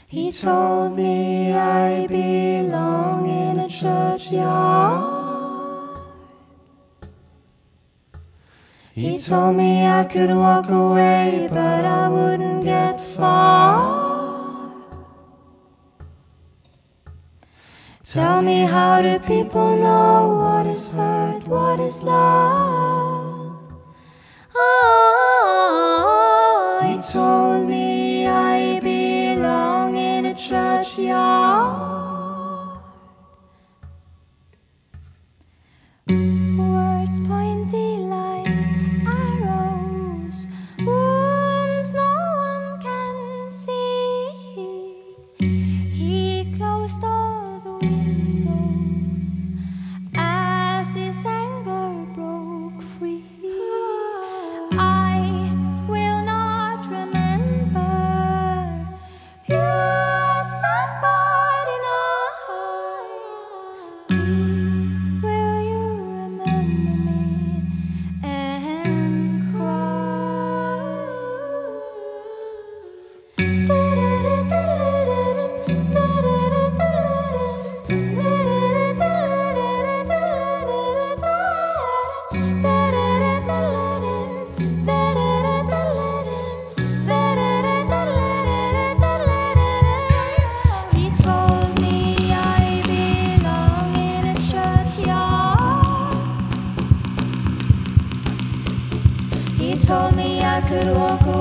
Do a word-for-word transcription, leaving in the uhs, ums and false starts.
He told me I belong in a churchyard. He told me I could walk away, but I wouldn't get far. Tell me, how do people know what is hurt, what is love? Oh, he told me I belong in a churchyard. Words pointy like arrows, wounds no one can see. He closed all the windows as his anger broke free. I will not remember you as somebody nice. Please, will you remember me and cry? He told me I belong in a churchyard. He told me I could walk away.